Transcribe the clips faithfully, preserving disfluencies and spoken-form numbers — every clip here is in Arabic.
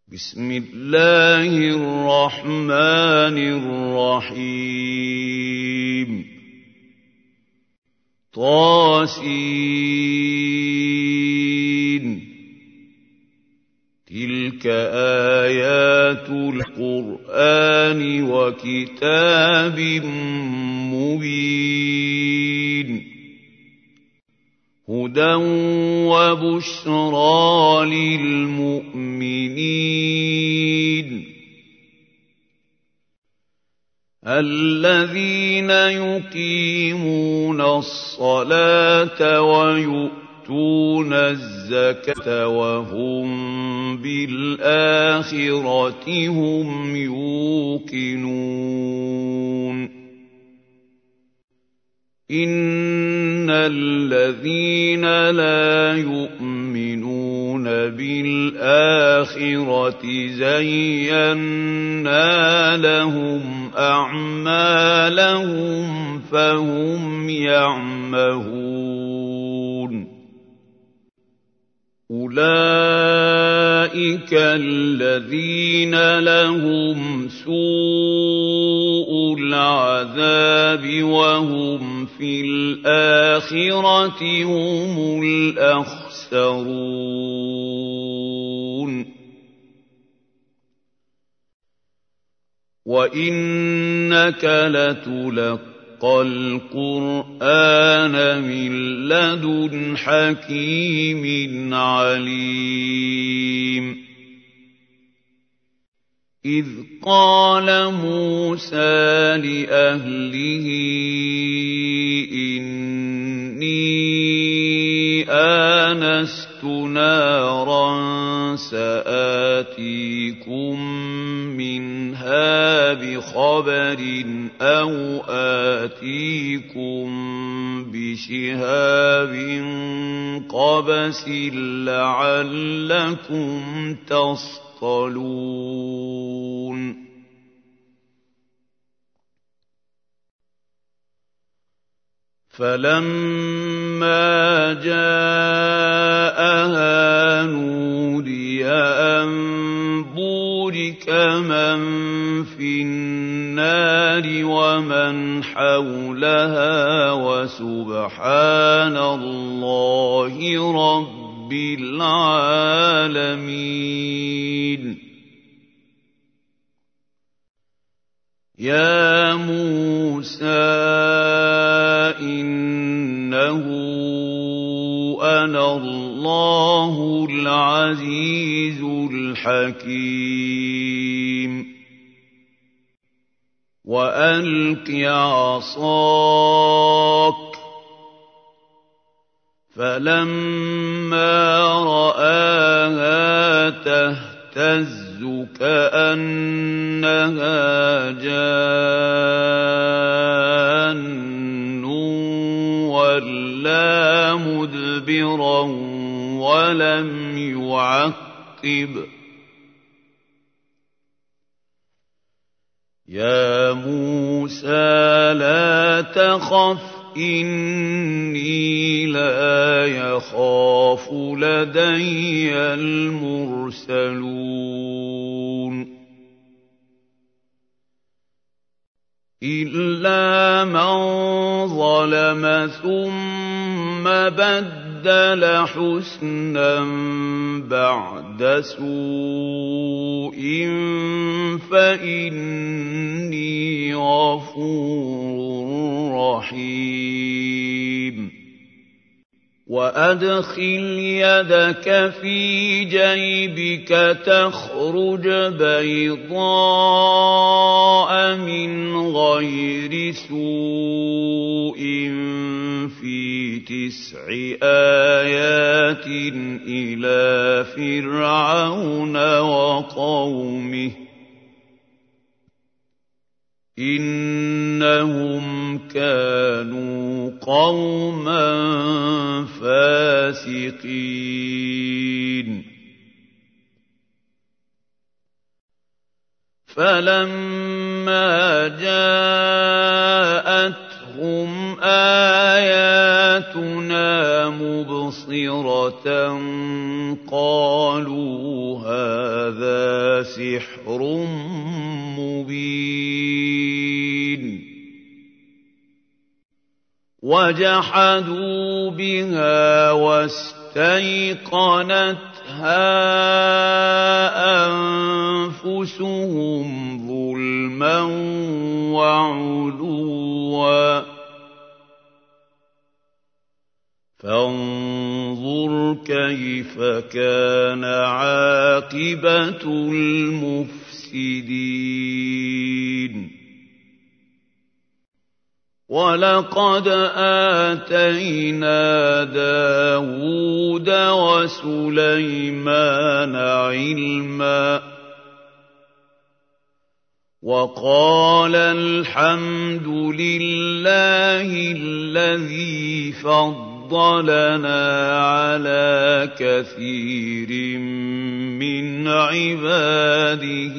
بسم الله الرحمن الرحيم طاسين تلك آيات القرآن وكتاب مبين هدى وبشرى للمؤمنين الذين يقيمون الصلاة ويؤتون الزكاة وهم بالآخرة هم يوقنون إن الذين لا يؤمنون بالآخرة زينا لهم أعمالهم فهم يعمهون أولئك الذين لهم سوء العذاب وهم في الآخرة هم الأخسرون وإنك لتلقى القرآن من لدن حكيم عليم إذ قال موسى لأهله إني آنست نارا سآتيكم منها بخبر أو آتيكم بشهاب قبس لعلكم تصطلون فلما جاءها نودي أن بورك من في النار ومن حولها وسبحان الله رب العالمين يا موسى إنه أنا الله العزيز الحكيم وألق عصاك فلما رآها تهتز كأنها جان ولا مدبرا ولم يعقب يا موسى لا تخف إني لا يخاف لدي المرسلون إلا من ظلم ثم بدل حسنا بعد سوء فإني غفور رحيم وأدخل يدك في جيبك تخرج بيضاء من غير سوء في تسع آيات إلى فرعون وقومه إنهم كانوا قوما فاسقين فلما جاءتهم آياتنا مبصرة قالوا هذا لَسِحْرٌ مُّبِينٌ وَجَحَدُوا بِهَا وَاسْتَيْقَنَتْهَا أَنفُسُهُمْ ظُلْمًا وَعُلُوًّا فَانظُرْ كَيْفَ كَانَ عَاقِبَةُ الْمُفْسِدِينَ وَلَقَدْ آتَيْنَا دَاوُودَ وَسُلَيْمَانَ عِلْمًا وَقَالَ الْحَمْدُ لِلَّهِ الَّذِي فَضَّلَنَا عَلَىٰ كَثِيرٍ مِّنْ عِبَادِهِ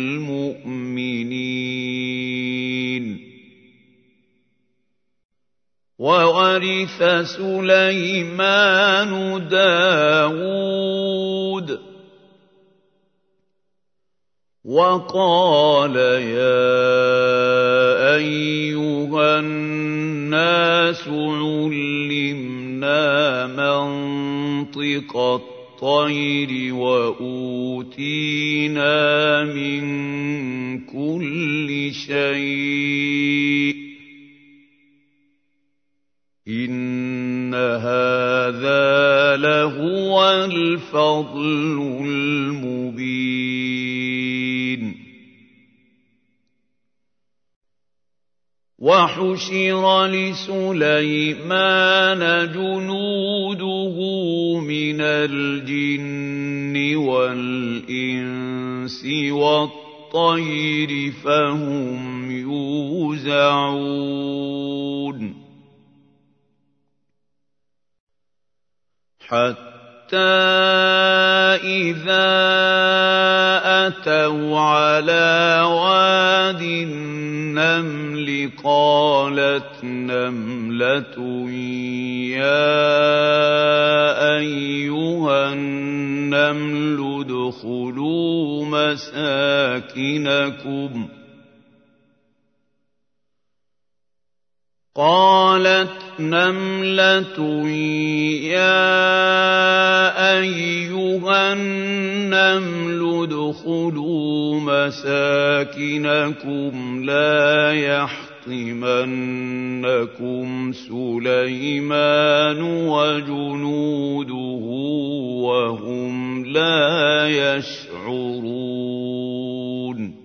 الْمُؤْمِنِينَ وَوَرِثَ سُلَيْمَانُ دَاوُودَ وَقَالَ يَا أَيُّهَا النَّاسُ عُلِّمْنَا مَنطِقَ الطَّيْرِ وَأُوتِينَا مِن كُلِّ شَيْءٍ إِنَّ هَٰذَا لَهُوَ الْفَضْلُ الْمُبِينُ وَحُشِرَ لِسُلَيْمَانَ جُنُودُهُ مِنَ الْجِنِّ وَالْإِنسِ وَالطَّيْرِ فَهُمْ يُوزَعُونَ حَتَّىٰ إِذَا أَتَوْا عَلَىٰ وَادِ النَّمْلِ قَالَتْ نَمْلَةٌ يَا أَيُّهَا النَّمْلُ ادْخُلُوا مَسَاكِنَكُمْ قَالَتْ نَمْلَةٌ يَا أَيُّهَا النَّمْلُ ادْخُلُوا مَسَاكِنَكُمْ لَا يَحْطِمَنَّكُمْ سُلَيْمَانُ وَجُنُودُهُ وَهُمْ لَا يَشْعُرُونَ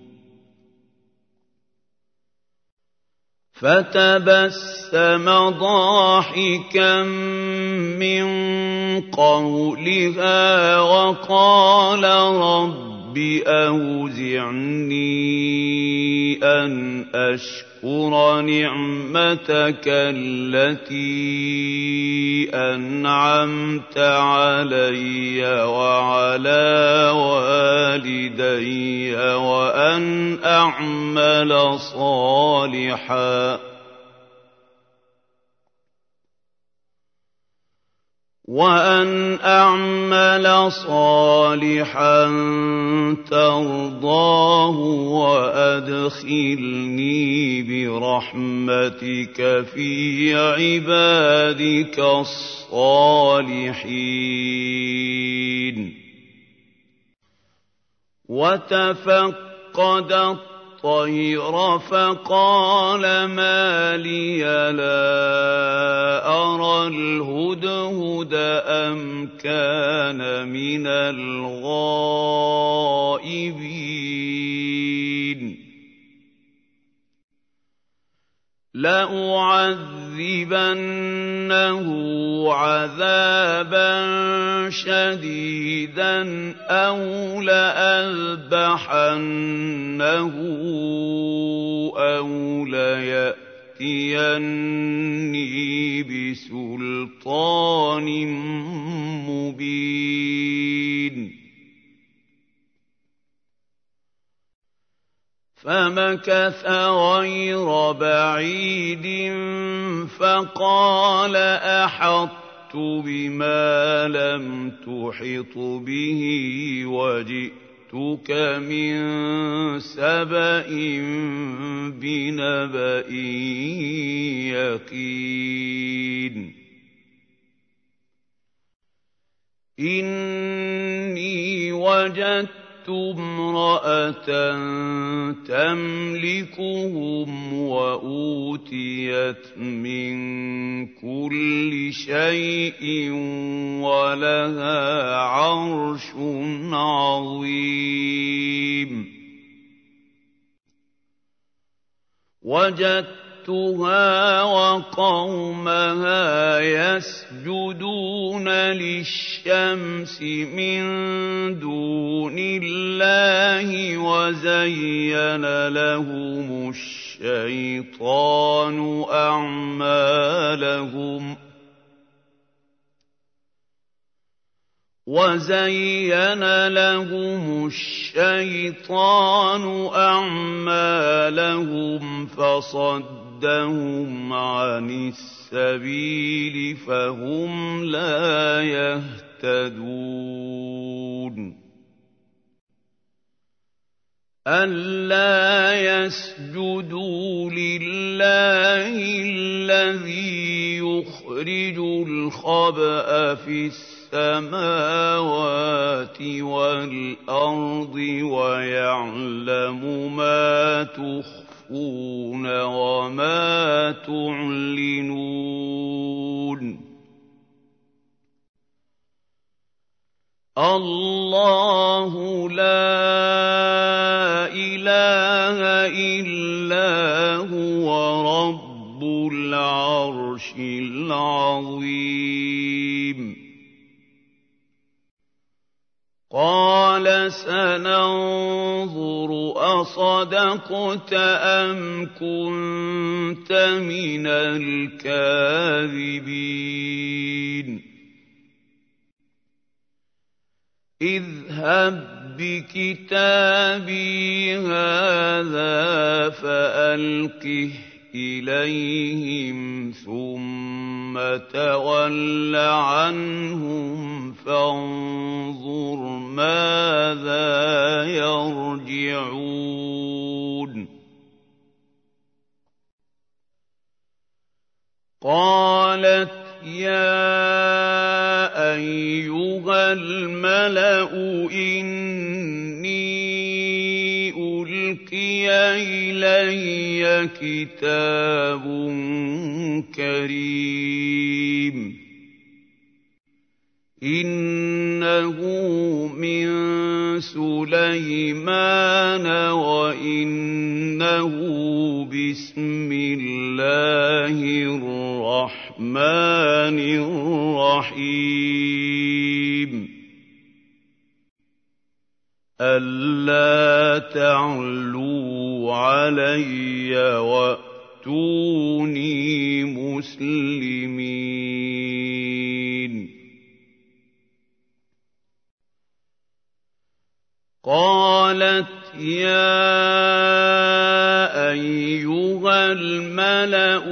فَتَبَسَّمَ ضَاحِكًا مِّن قَوْلِهَا وَقَالَ رَبِّ أَوْزِعْنِي أَنْ أَشْكُرَ نِعْمَتَكَ الَّتِي أَنْعَمْتَ عَلَيَّ وَعَلَىٰ وَالِدَيَّ وَأَنْ أَعْمَلَ صَالِحًا وَأَنْ أَعْمَلَ صَالِحًا تَرْضَاهُ وَأَدْخِلْنِي بِرَحْمَتِكَ فِي عِبَادِكَ الصَّالِحِينَ وَتَفَقَّدَ الطَّيْرَ فَقَالَ مَا لِيَ لَا أَرَى الْهُدْهُدَ أَمْ كَانَ مِنَ الْغَائِبِينَ لَأُعَذِّبَنَّهُ عَذَابًا شَدِيدًا أَوْ لَأَذْبَحَنَّهُ أَوْ لَيَأْتِيَنِّي بِسُلْطَانٍ مُّبِينٍ فَمَكَثَ غَيْرَ بَعِيدٍ فَقَالَ أَحَطتُ بِمَا لَمْ تُحِطْ بِهِ وَجِئْتُكَ جِئْتُكَ مِن سَبَإٍ بِنَبَإٍ يَقِينٍ إِنِّي وَجَدتُّ امْرَأَةً تَمْلِكُهُمْ وَأُوتِيَتْ مِن كُلِّ شَيْءٍ وَلَهَا عَرْشٌ عَظِيمٌ وَجَدتُّهَا وَقَوْمَهَا يَسْجُدُونَ لِلشَّمْسِ مِن دُونِ اللَّهِ وَزَيَّنَ لَهُمُ الشَّيْطَانُ أَعْمَالَهُمْ وَزَيَّنَ لَهُمُ الشَّيْطَانُ أَعْمَالَهُمْ فَصَدَّهُمْ عَنِ السَّبِيلِ فَهُمْ لَا يَهْتَدُونَ أَلَّا يَسْجُدُوا لِلَّهِ الَّذِي يُخْرِجُ الْخَبْءَ فِي السَّمَاوَاتِ وَالْأَرْضِ وَيَعْلَمُ مَا تُخْفُونَ وَمَا تُعْلِنُونَ اللَّهُ لَا إِلَٰهَ إِلَّا هُوَ رَبُّ الْعَرْشِ الْعَظِيمِ قَالَ سَنَنظُرُ أَصَدَقْتَ أَمْ كُنتَ مِنَ الْكَاذِبِينَ اذْهَب بِّكِتَابِي هَٰذَا فَأَلْقِهْ إِلَيْهِمْ ثُمَّ تَوَلَّ عَنْهُمْ فَانظُرْ مَاذَا يَرْجِعُونَ قَالَتْ يَا أَيُّهَا الْمَلَأُ إِنِّي أُلْقِيَ إِلَيَّ كِتَابٌ كَرِيمٌ إِنَّهُ مِن سُلَيْمَانَ وَإِنَّهُ بِسْمِ اللَّهِ الرَّحْمَٰنِ الرَّحِيمِ أَلَّا تَعْلُوا عَلَيَّ وَأْتُونِي مُسْلِمِينَ قَالَتْ يَا أَيُّهَا الْمَلَأُ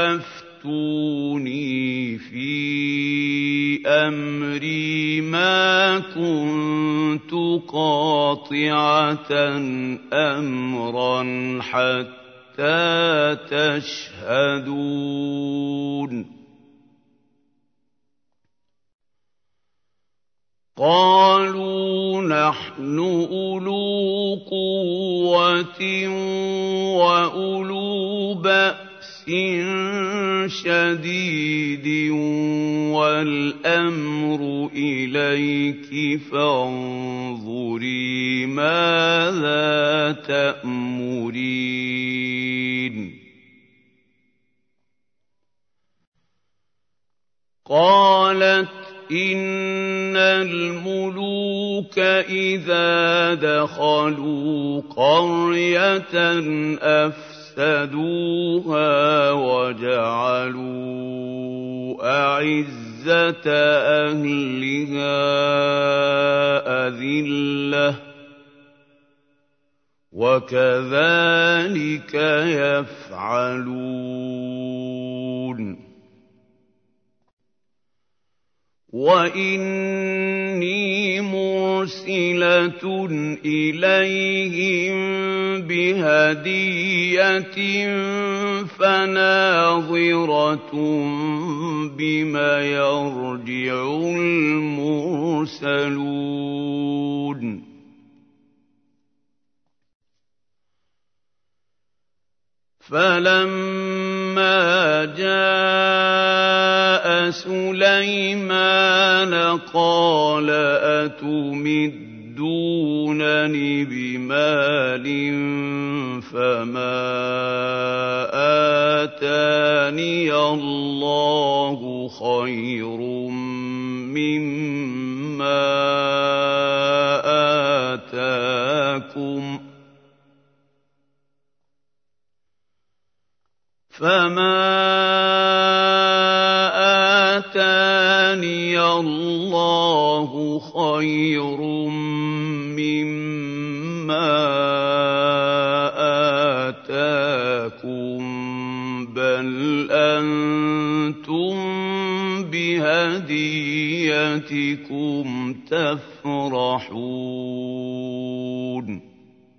أَفْتُونِي فِي أَمْرِي مَا كُنتُ قَاطِعَةً أَمْرًا حَتَّىٰ تَشْهَدُونِ قَالُوا نَحْنُ أُولُو قُوَّةٍ وَأُولُو بَأْسٍ شَدِيدٍ وَالْأَمْرُ إِلَيْكِ فَانظُرِي مَاذَا تَأْمُرِينَ قَالَتْ إِنَّ الْمُلُوكَ إِذَا دَخَلُوا قَرْيَةً أَفْسَدُوهَا وَجَعَلُوا أَعِزَّةَ أَهْلِهَا أَذِلَّةً وَكَذَٰلِكَ يَفْعَلُونَ وَإِنِّي مُرْسِلَةٌ إِلَيْهِم بِهَدِيَّةٍ فَنَاظِرَةٌ بِمَ يَرْجِعُ الْمُرْسَلُونَ فَلَمَّا جَاءَ سُلَيْمَانَ قَالَ أَتُمِدُّونَنِ بِمَالٍ فَمَا آتَانِيَ اللَّهُ خَيْرٌ مِّمَّا آتَاكُمْ فَمَا آتَانِيَ اللَّهُ خَيْرٌ مِّمَّا آتَاكُم بَلْ أَنتُم بِهَدِيَّتِكُمْ تَفْرَحُونَ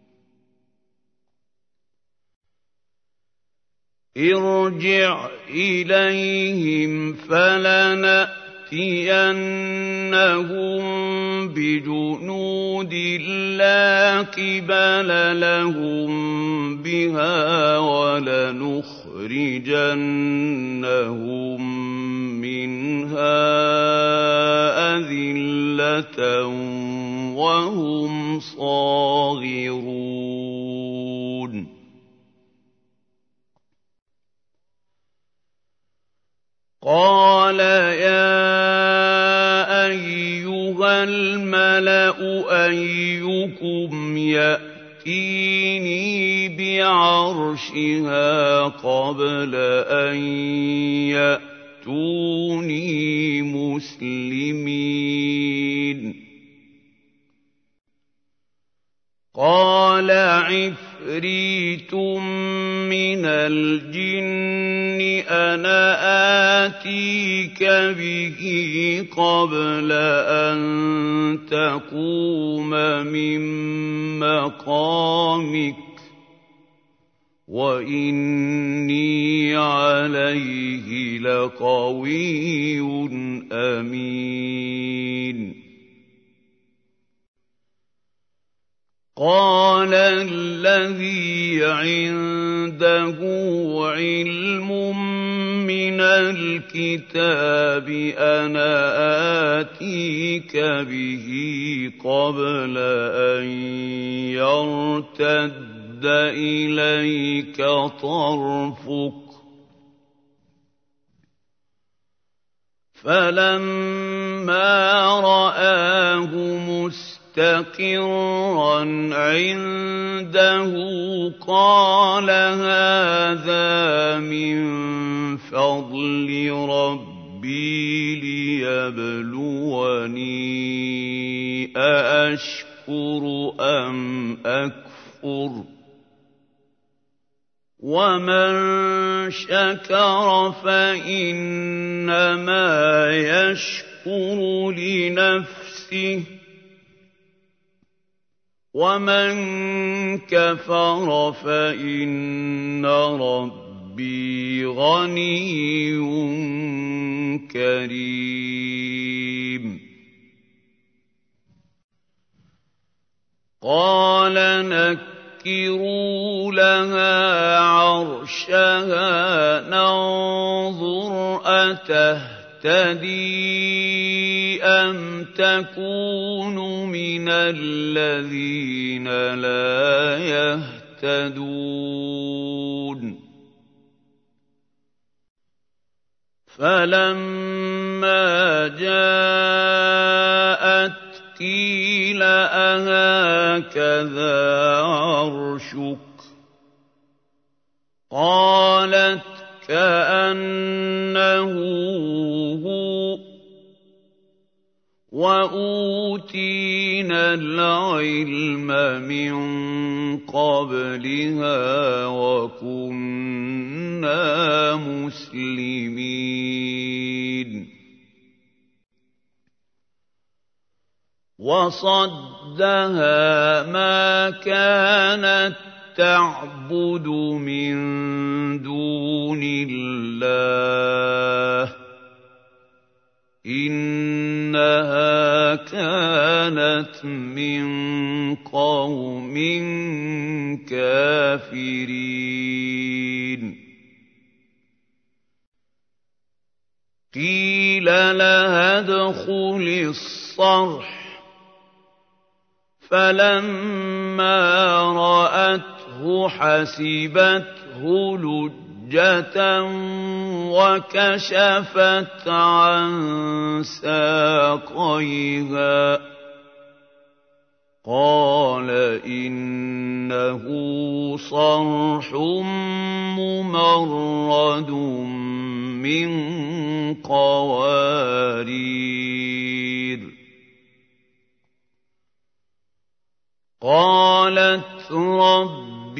ارْجِعْ إِلَيْهِمْ فَلَنَأْتِيَنَّهُم بِجُنُودٍ لَّا قِبَلَ لَهُم بِهَا وَلَنُخْرِجَنَّهُم مِّنْهَا أَذِلَّةً وَهُمْ صَاغِرُونَ قَالَ يَا أَيُّهَا الْمَلَأُ أَيُّكُمْ يَأْتِينِي بِعَرْشِهَا قَبْلَ أَن يَأْتُونِي مُسْلِمِينَ قَالَ عِفْرِيتٌ مِّنَ الْجِنِّ أَنَا آتِيكَ بِهِ قَبْلَ أَن تَقُومَ مِن مَّقَامِكَ وَإِنِّي عَلَيْهِ لَقَوِيٌّ أَمِينٌ قَالَ الَّذِي عِندَهُ عِلْمٌ مِّنَ الْكِتَابِ أَنَا آتِيكَ بِهِ قَبْلَ أَن يَرْتَدَّ إِلَيْكَ طَرْفُكَ فَلَمَّا رَآهُ مُسْتَقِرًّا عِندَهُ قَالَ هَٰذَا مِن فَضْلِ رَبِّي لِيَبْلُوَنِي أَأَشْكُرُ أَمْ أَكْفُرُ وَمَن شَكَرَ فَإِنَّمَا يَشْكُرُ لِنَفْسِهِ وَمَن كَفَرَ فَإِنَّ رَبِّي غَنِيٌّ كَرِيمٌ قَالَ نَكِّرُوا لَهَا عَرْشَهَا نَنظُرْ أَتَهْتَدِي أَمْ تَكُونُ مِنَ الَّذِينَ لَا يَهْتَدُونَ فَلَمَّا جَاءَتْ قِيلَ أَهَكَذَا عَرْشُكِ قَالَتْ كَأَنَّهُ هُوَ وَأُوتِينَا الْعِلْمَ مِن قَبْلِهَا وَكُنَّا مُسْلِمِينَ وَصَدَّهَا مَا كَانَت تَّعْبُدُ مِن دُونِ اللَّهِ ۖ إِنَّهَا كَانَتْ مِن قَوْمٍ كَافِرِينَ قِيلَ لَهَا ادْخُلِي الصَّرْحَ فَلَمَّا رَأَتْهُ حَسِبَتْهُ لُجَّةً وَكَشَفَتْ عَن سَاقَيْهَا قَالَ إِنَّهُ صَرْحٌ مُّمَرَّدٌ مِّن قَوَارِيرَ قَالَتْ رَبِّ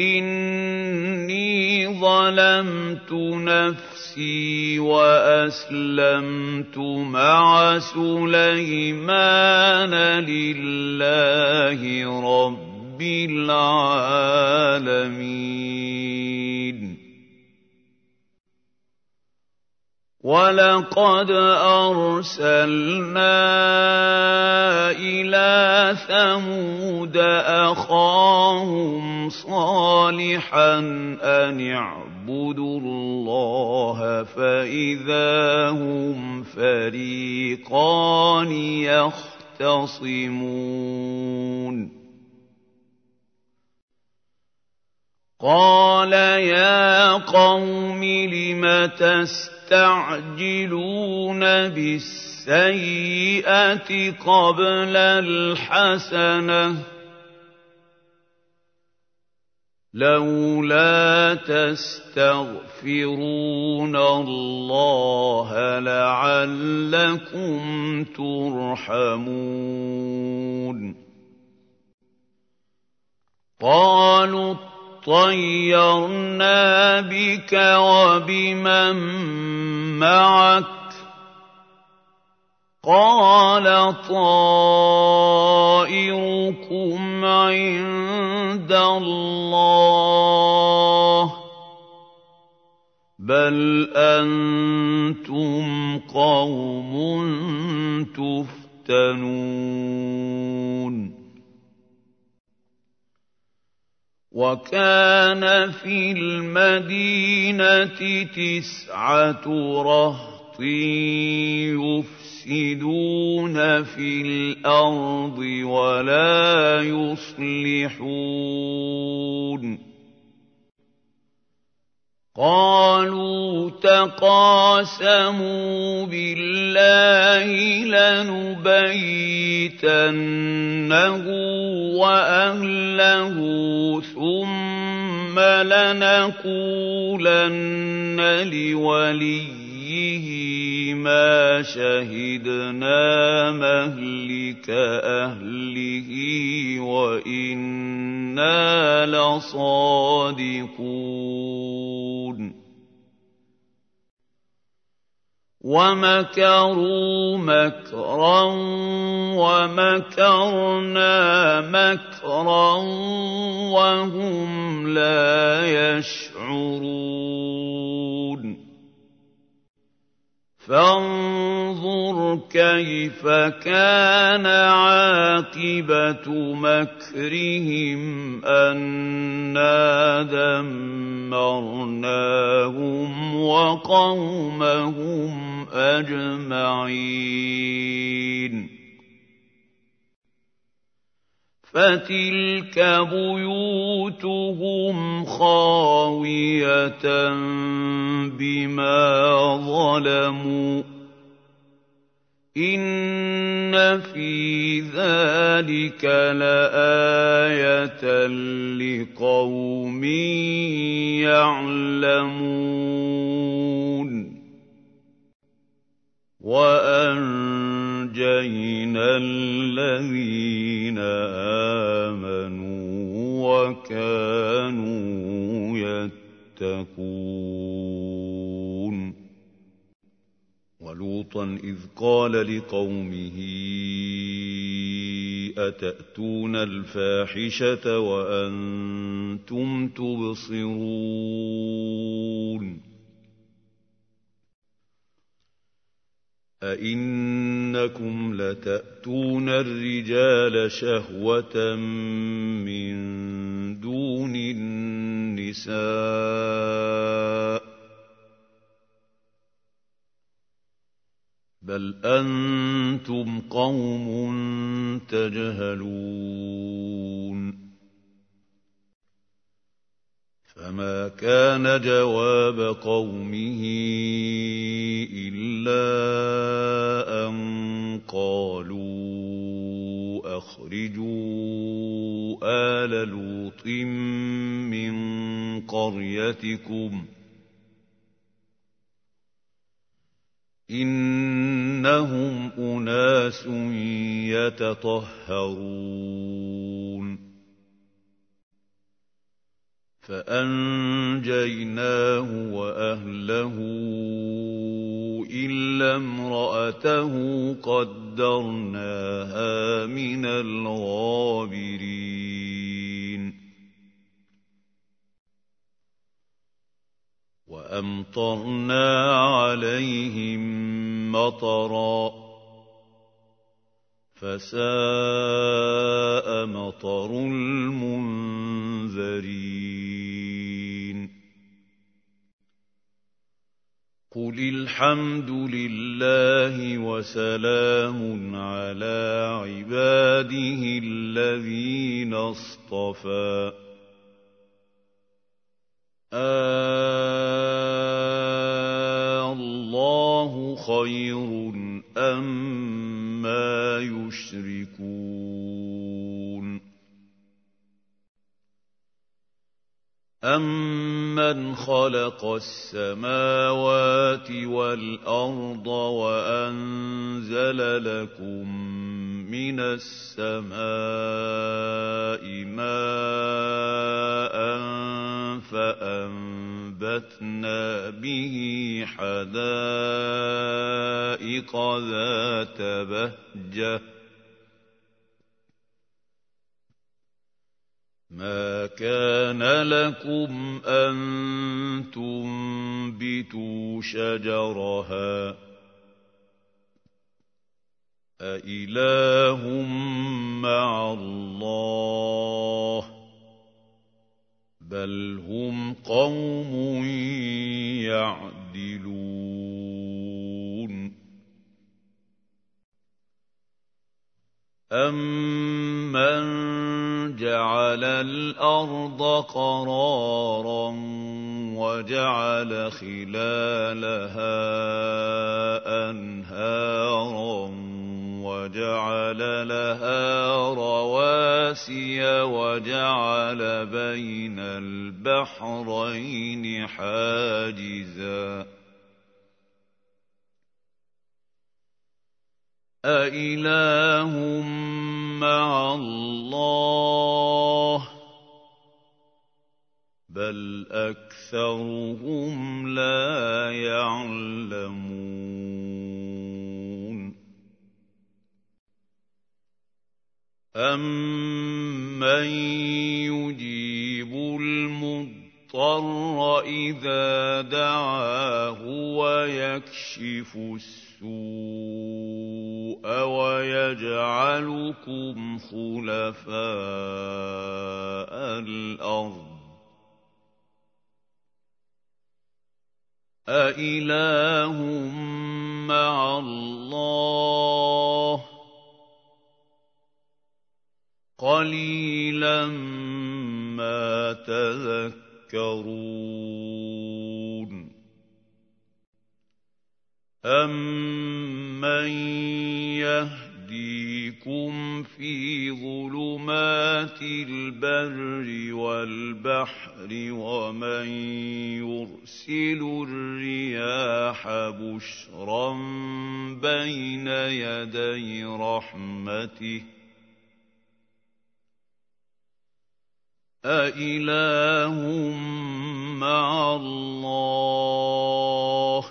إِنِّي ظَلَمْتُ نَفْسِي وَأَسْلَمْتُ مَعَ سُلَيْمَانَ لِلَّهِ رَبِّ الْعَالَمِينَ وَلَقَدْ أَرْسَلْنَا إِلَىٰ ثَمُودَ أَخَاهُمْ صَالِحًا أَنِ اعْبُدُوا اللَّهَ فَإِذَا هُمْ فَرِيقَانِ يَخْتَصِمُونَ قَالَ يَا قَوْمِ لِمَ تَسْتَعْجِلُونَ بِالسَّيِّئَةِ قَبْلَ الْحَسَنَةِ ۖ لَوْلَا تَسْتَغْفِرُونَ اللَّهَ لَعَلَّكُمْ تُرْحَمُونَ قَالُوا اطَّيَّرْنَا بِكَ وَبِمَن مَّعَكَ ۚ قَالَ طَائِرُكُمْ عِندَ اللَّهِ ۖ بَلْ أَنتُمْ قَوْمٌ تُفْتَنُونَ وَكَانَ فِي الْمَدِينَةِ تِسْعَةُ رَهْطٍ يُفْسِدُونَ فِي الْأَرْضِ وَلَا يُصْلِحُونَ قَالُوا تَقَاسَمُوا بِاللَّهِ لَنُبَيِّتَنَّهُ وَأَهْلَهُ ثُمَّ لَنَقُولَنَّ لِوَلِيِّهِ مَا شَهِدْنَا مَهْلِكَ أَهْلِهِ وَإِنَّا لَصَادِقُونَ وَمَكَرُوا مَكْرًا وَمَكَرْنَا مَكْرًا وَهُمْ لَا يَشْعُرُونَ فَانظُرْ كَيْفَ كَانَ عَاقِبَةُ مَكْرِهِمْ أَنَّا دَمَّرْنَاهُمْ وَقَوْمَهُمْ أَجْمَعِينَ فَتِلْكَ بُيُوتُهُمْ خَاوِيَةً بِمَا ظَلَمُوا ۗ إِنَّ فِي ذَلِكَ لَآيَةً لِقَوْمٍ يَعْلَمُونَ وَأَنجَيْنَا الَّذِينَ آمَنُوا وَكَانُوا يَتَّقُونَ وَلُوطًا إِذْ قَالَ لِقَوْمِهِ أتأتون الفاحشة وأنتم تبصرون أئنكم لتأتون الرجال شهوة من دون النساء بل أنتم قوم تجهلون فما كان جواب قومه إلا أن قالوا أخرجوا آل لوط من قريتكم إنهم أناس يتطهرون فأنجيناه وأهله إلا امرأته قدرناها من الغابرين وأمطرنا عليهم مطرا فساء مطر المنذرين قل الحمد لله وسلام على عباده الذين اصطفى الله خير أما يشركون أَمَّنْ خَلَقَ السَّمَاوَاتِ وَالْأَرْضَ وَأَنزَلَ لَكُم مِّنَ السَّمَاءِ مَاءً فَأَنبَتْنَا بِهِ حَدَائِقَ ذَاتَ بَهْجَةٍ مَا كَانَ لَكُمْ أَن تُنبِتُوا شَجَرَهَا أَإِلَٰهٌ مَّعَ اللَّهِ بَلْ هُمْ قَوْمٌ يَعْدِلُونَ أَمَّن جَعَلَ الْأَرْضَ قَرَارًا وَجَعَلَ خِلَالَهَا أَنْهَارًا وَجَعَلَ لَهَا رَوَاسِيَ وَجَعَلَ بَيْنَ الْبَحْرَيْنِ حَاجِزًا أَإِلَٰهٌ مَّعَ اللَّهِ بَلْ أَكْثَرُهُمْ لَا يَعْلَمُونَ أَمَّن يُجِيبُ الْمُضْطَرَّ إِذَا دَعَاهُ وَيَكْشِفُ السُّوءَ وَيَجْعَلُكُمْ خُلَفَاءَ الْأَرْضِ أَإِلَٰهٌ مَّعَ اللَّهِ قَلِيلًا مَّا تَذَكَّرُونَ أَمَّن يَهْدِيكُمْ فِي ظُلُمَاتِ الْبَرِّ وَالْبَحْرِ وَمَن يُرْسِلُ الرِّيَاحَ بُشْرًا بَيْنَ يَدَيْ رَحْمَتِهِ أَإِلَٰهٌ مَّعَ اللَّهِ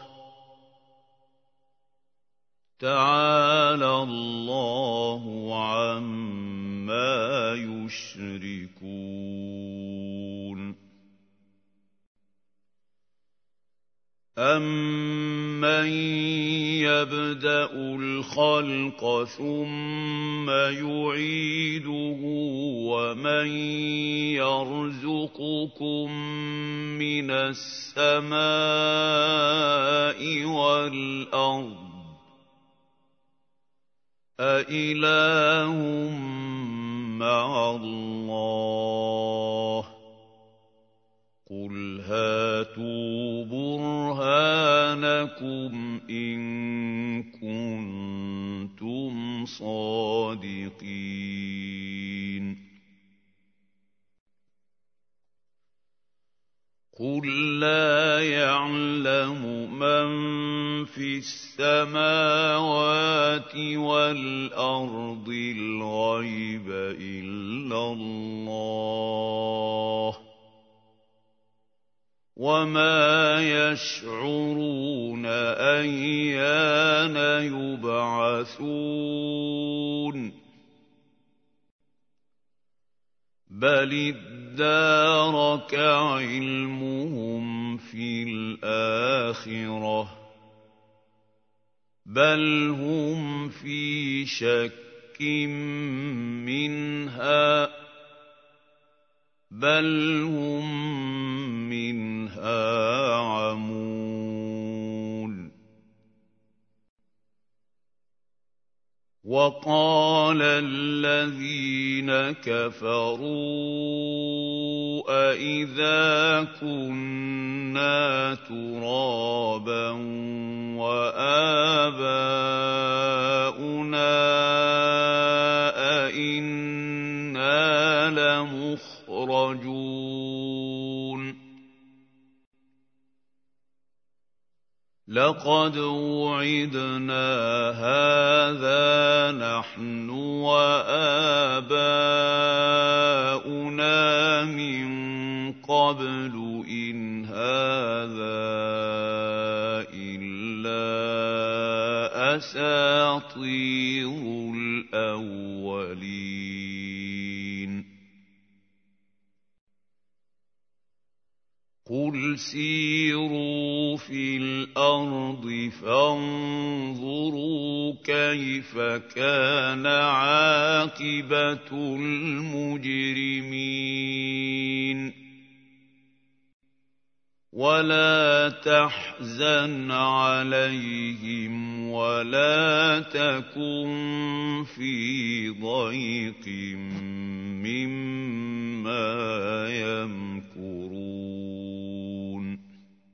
تَعَالَى اللَّهُ عَمَّا يشركون أَمَّن يَبْدَأُ الْخَلْقَ ثُمَّ يُعِيدُهُ وَمَن يَرْزُقُكُم مِّنَ السَّمَاءِ وَالْأَرْضِ أَإِلَٰهٌ مَّعَ اللَّهِ ۚ قُلْ هَاتُوا بُرْهَانَكُمْ إِن كُنتُمْ صَادِقِينَ قُل لَّا يَعْلَمُ مَن فِي السَّمَاوَاتِ وَالْأَرْضِ الْغَيْبَ إِلَّا اللَّهُ ۚ وَمَا يَشْعُرُونَ أَيَّانَ يُبْعَثُونَ بَلِ ادَّارَكَ عِلْمُهُمْ فِي الْآخِرَةِ ۚ بَلْ هُمْ فِي شَكٍّ مِّنْهَا ۖ بَلْ هُم مِّنْهَا عَمُونَ وَقَالَ الَّذِينَ كَفَرُوا أَإِذَا كُنَّا تُرَابًا وَآبَاؤُنَا أَإِنَّا لَمُخْرَجُونَ لَقَدْ وُعِدْنَا هَٰذَا نَحْنُ وَآبَاؤُنَا مِن قَبْلُ إِنْ هَٰذَا إِلَّا أَسَاطِيرُ الْأَوَّلِينَ قُلْ سِيرُوا فِي الْأَرْضِ فَانظُرُوا كَيْفَ كَانَ عَاقِبَةُ الْمُجْرِمِينَ وَلَا تَحْزَنْ عَلَيْهِمْ وَلَا تَكُن فِي ضَيْقٍ مِّمَّا يَمْكُرُونَ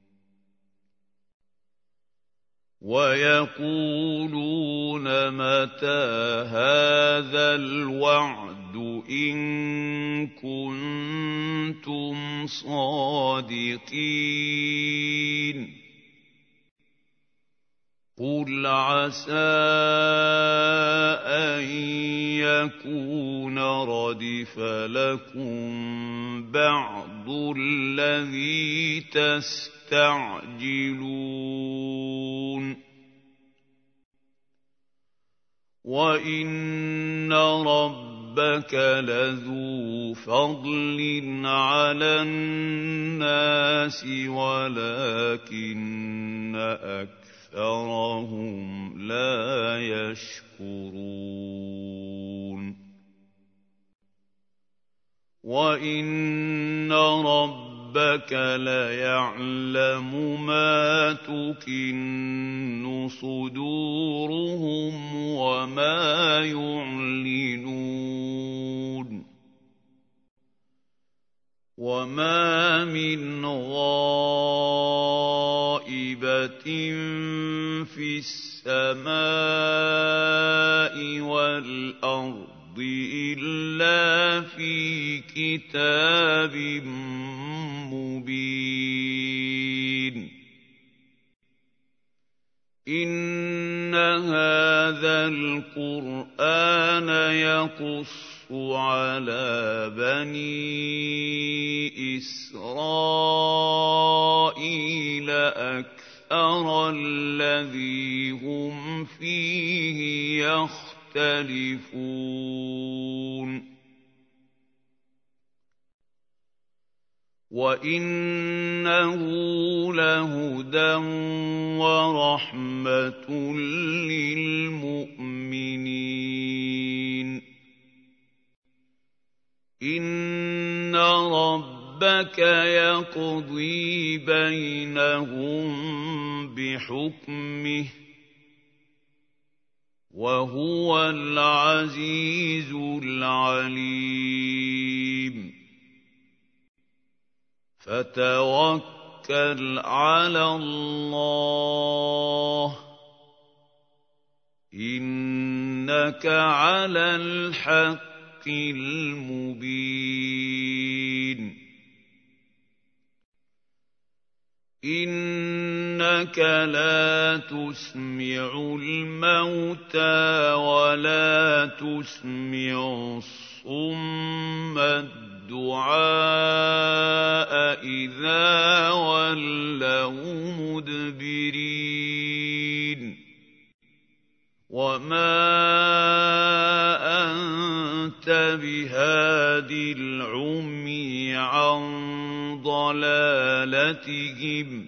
وَيَقُولُونَ مَتَىٰ هَٰذَا الْوَعْدُ إِن كُنتُمْ صَادِقِينَ قُلْ عَسَىٰ أَن يَكُونَ رَدِفَ لَكُم بَعْضُ الَّذِي تَسْتَعْجِلُونَ وَإِنَّ رَبَّكَ لَذُو فَضْلٍ عَلَى النَّاسِ وَلَٰكِنَّ أَكْثَرَهُمْ لَا يَشْكُرُونَ وَإِنَّ رَبَّكَ لَيَعْلَمُ مَا تُكِنُّ صُدُورُهُمْ وَمَا يُعْلِنُونَ وَمَا مِنْ غَائِبَةٍ فِي السَّمَاءِ وَالْأَرْضِ إِلَّا فِي كِتَابٍ مُّبِينٍ إِنَّ هَٰذَا الْقُرْآنَ يَقُصُّ عَلَىٰ بَنِي إِسْرَائِيلَ أَكْثَرَ الَّذِي هُمْ فِيهِ يَخْتَلِفُونَ وَإِنَّهُ لَهُدًى وَرَحْمَةٌ لِّلْمُؤْمِنِينَ إِنَّ رَبَّكَ يَقْضِي بَيْنَهُم بِحُكْمِهِ ۚ وَهُوَ الْعَزِيزُ الْعَلِيمُ فَتَوَكَّلْ عَلَى اللَّهِ ۖ إِنَّكَ عَلَى الْحَقِّ الْمُبِينِ إِنَّكَ لَا تُسْمِعُ الْمَوْتَىٰ وَلَا تُسْمِعُ الصُّمَّ الدُّعَاءَ إِذَا وَلَّوْا مُدْبِرِينَ وَمَا أَنتَ بِهَادِ الْعُمْيِ عَن ضَلَالَتِهِمْ ۖ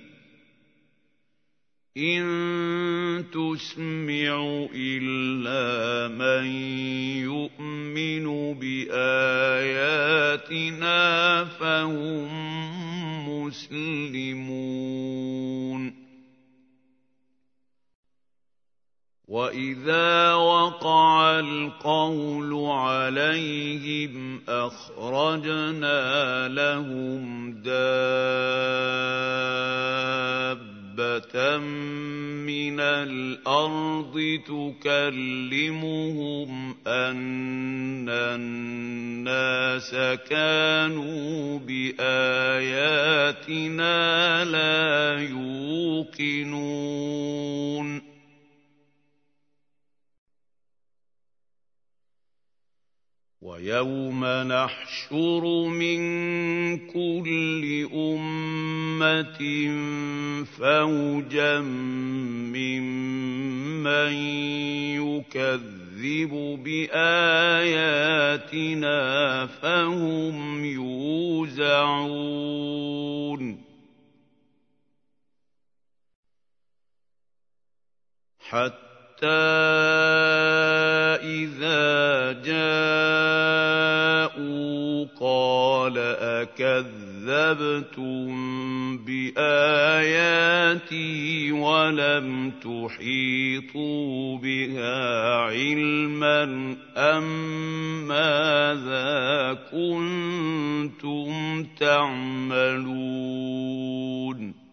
إِن تُسْمِعُ إِلَّا مَن يُؤْمِنُ بِآيَاتِنَا فَهُم مُّسْلِمُونَ وَإِذَا وَقَعَ الْقَوْلُ عَلَيْهِمْ أَخْرَجْنَا لَهُمْ دَابَّةً مِّنَ الْأَرْضِ تُكَلِّمُهُمْ أَنَّ النَّاسَ كَانُوا بِآيَاتِنَا لَا يُوقِنُونَ وَيَوْمَ نَحْشُرُ مِن كُلِّ أُمَّةٍ فَوْجًا مِّمَّن يُكَذِّبُ بِآيَاتِنَا فَهُمْ يُوزَعُونَ حَتَّىٰ إِذَا جَاءُوا قَالَ أَكَذَّبْتُم بِآيَاتِي وَلَمْ تُحِيطُوا بِهَا عِلْمًا أَم مَّاذَا كُنتُمْ تَعْمَلُونَ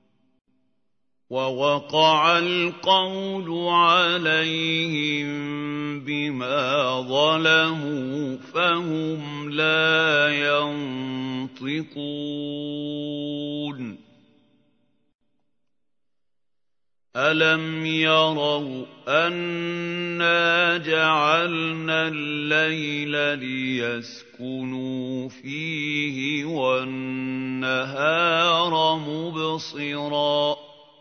وَوَقَعَ الْقَوْلُ عَلَيْهِم بِمَا ظَلَمُوا فَهُمْ لَا يَنطِقُونَ أَلَمْ يَرَوْا أَنَّا جَعَلْنَا اللَّيْلَ لِيَسْكُنُوا فِيهِ وَالنَّهَارَ مُبْصِرًا ۚ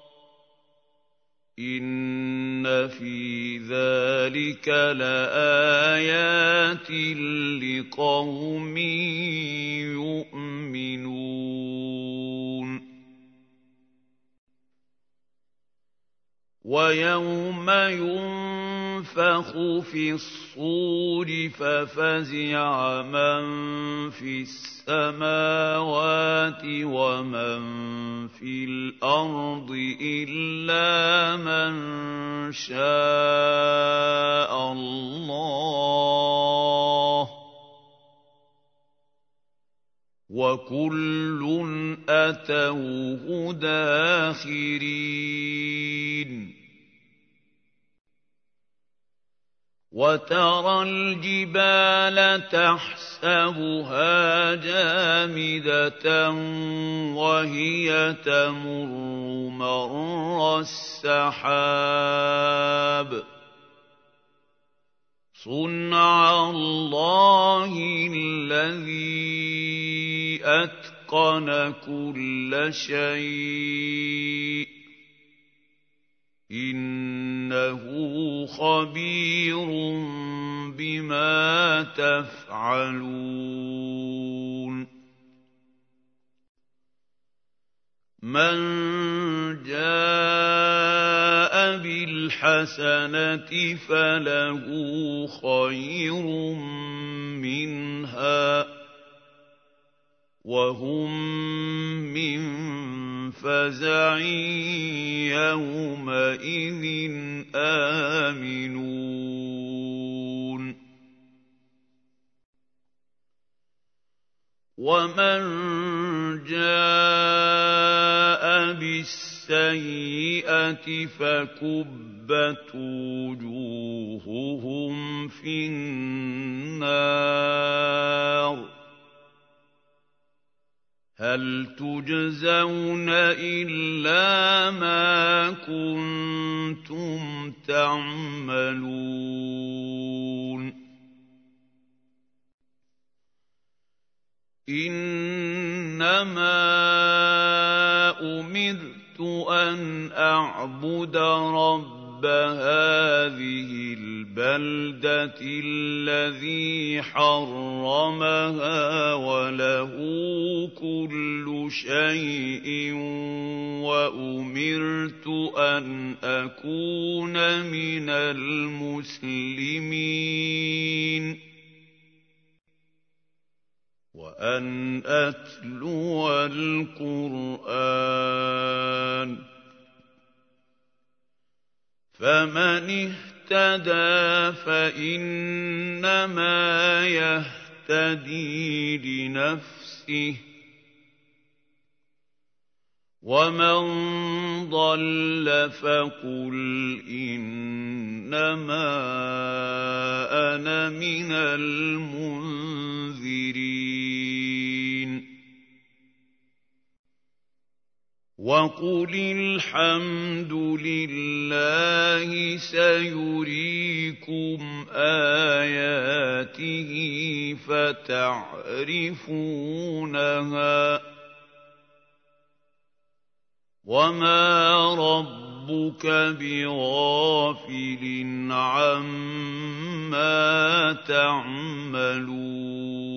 إِنَّ فِي ذَٰلِكَ لَآيَاتٍ لِّقَوْمٍ يُؤْمِنُونَ وَيَوْمَ يُنفَخُ فِي الصُّورِ فَفَزِعَ مَن فِي السَّمَاوَاتِ وَمَن فِي الْأَرْضِ إِلَّا مَن شَاءَ اللَّهُ ۖ وَكُلٌّ أَتَوْهُ دَاخِرِينَ وَتَرَى الْجِبَالَ تَحْسَبُهَا جَامِدَةً وَهِيَ تَمُرُّ مَرَّ السَّحَابِ ۚ صُنْعَ اللَّهِ الَّذِي أَتْقَنَ كُلَّ شَيْءٍ ۚ إِنَّهُ خَبِيرٌ بِمَا تَفْعَلُونَ مَن جَاءَ بِالْحَسَنَةِ فَلَهُ خَيْرٌ مِّنْهَا وَهُم مِّن فَزَعٍ يَوْمَئِذٍ آمِنُونَ وَمَن جَاءَ بِالسَّيِّئَةِ فَكُبَّتْ وُجُوهُهُمْ فِي النَّارِ هَلْ تُجْزَوْنَ إِلَّا مَا كُنتُمْ تَعْمَلُونَ إِنَّمَا أُمِرْتُ أَنْ أَعْبُدَ رَبَّ هَٰذِهِ الْبَلْدَةِ الَّذِي حَرَّمَهَا وَلَهُ كُلُّ شَيْءٍ وَأُمِرْتُ أَنْ أَكُونَ مِنَ الْمُسْلِمِينَ وَأَنْ أَتْلُوَ الْقُرْآنَ فَمَنِ اهْتَدَىٰ فَإِنَّمَا يَهْتَدِي لِنَفْسِهِ وَمَن ضَلَّ فَقُلْ إِنَّمَا أَنَا مِنَ الْمُنذِرِينَ وَقُلِ الْحَمْدُ لِلَّهِ سَيُرِيكُمْ آيَاتِهِ فَتَعْرِفُونَهَا وَمَا رَبُّكَ بِغَافِلٍ عَمَّا تَعْمَلُونَ تعملون